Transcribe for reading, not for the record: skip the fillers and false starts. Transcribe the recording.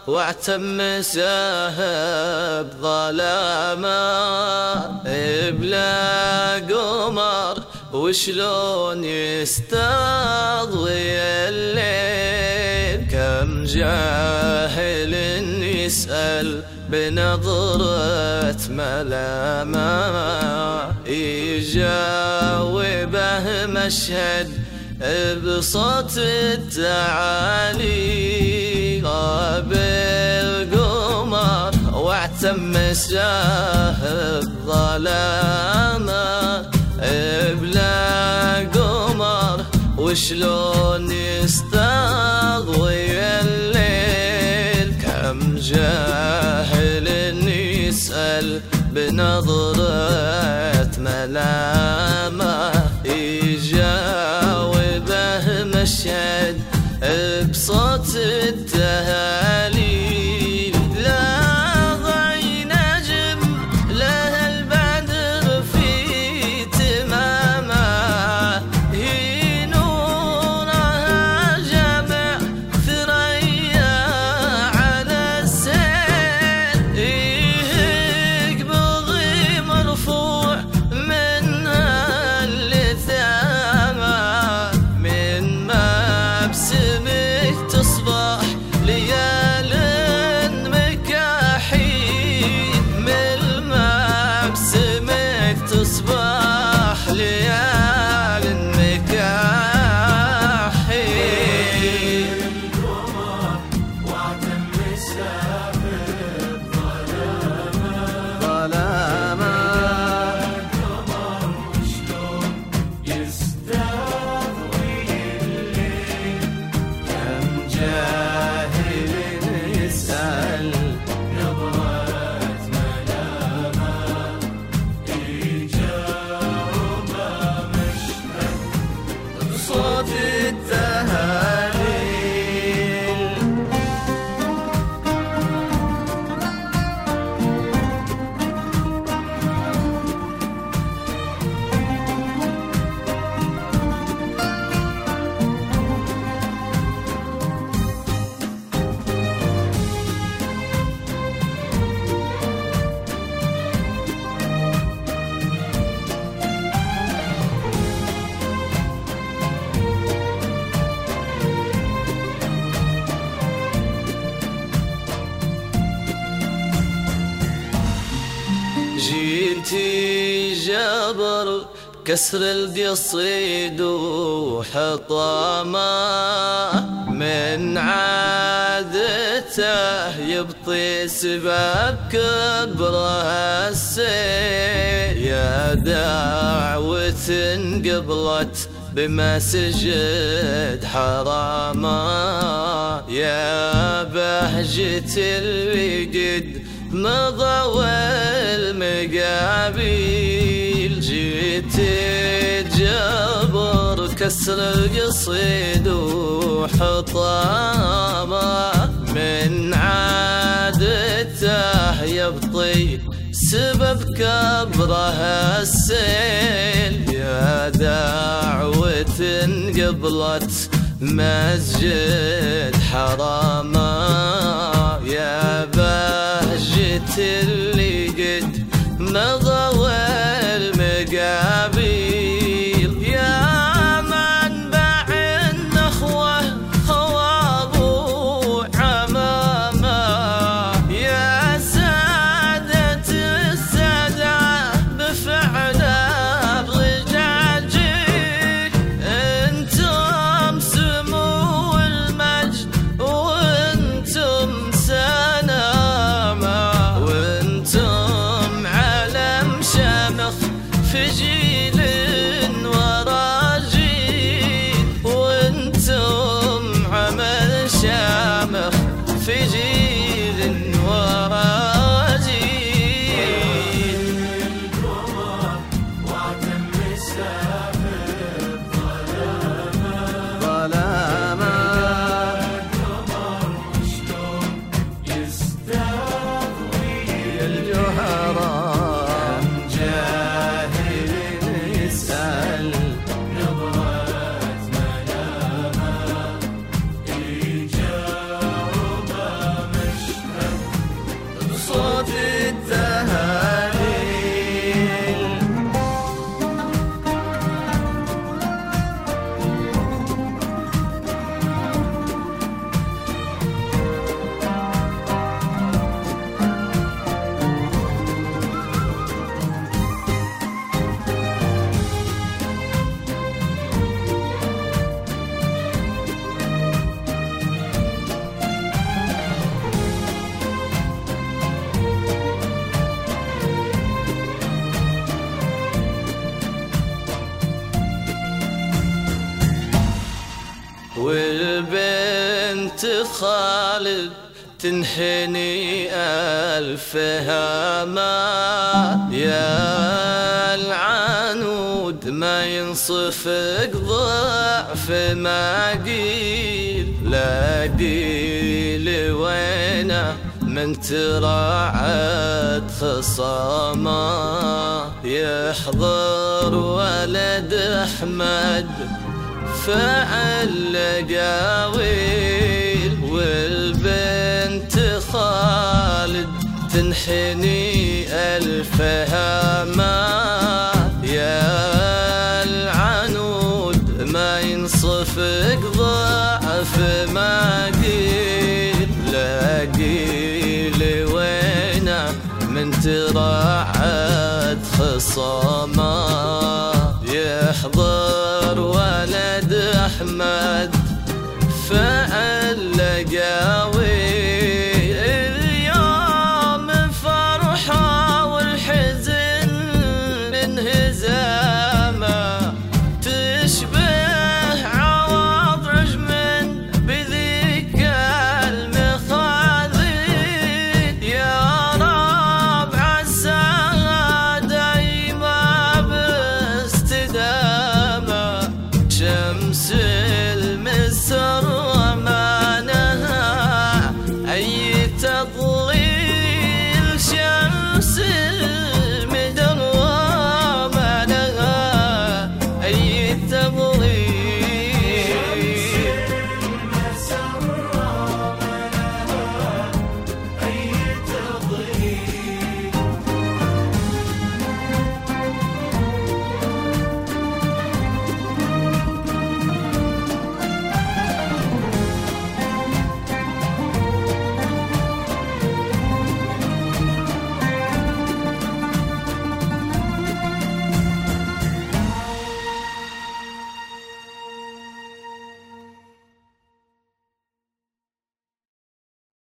واعتم ساهب ظلاما بلا قمر وشلون يستضوي الليل. كم جاهل يسأل بنظرة ملامة يجاوبه مشهد بصوت التعالي. بالقمر واعتم ساهب ظلاما بلا قمر وشلون يستضوي الليل. كم جاهل يسأل بنظرة ملامة يجاوبه مشهد بصوت التهاليل. لا ضي نجم له البدر في تمامه هي نورها جمع ثريا على السيل. يقبضي مرفوع منها اللثامة من مبسمك تصبح ليال مكاحيل. من مبسمك تصبح ليال مكاحيل. القمر واعتم ساهب ظلاما القمر وشلون يستضوي الليل. كم جاهل يسأل نظرة ملامة يجاوبه مشهد بصوت التهاليل. جيتي جبر كسر القصيد وحطامه من عادته يبطي سبب كبره السيل. يا دعوة قبلت بمسجد حراما يا بهجة الوجد مضى المقابيل. جيت جبر كسر القصيد وحطامه من عادته يبطي سبب كبره السيل. يا دعوة قبلت مسجد حراما يا بهجة اللي قد مضى المقابيل. يا منبع النخوة هو أبو عمامة يا سادة السادة بفعله برجاجيل. انتم سمو المجد وانتم سنامة وانتم علم شمال خالد تنحني ألف هامة، يا العنود ما ينصفك ضعف ما قيل، لا قيل وينه من تراعت خصامه، يحضر ولد أحمد فعل قاويل، والبنت خالد تنحني ألف هامة، يا العنود ما ينصفك ضعف ما قيل، لا قيل وينه من تراعت خصامه، يحضر ولد أحمد فعل قاويل.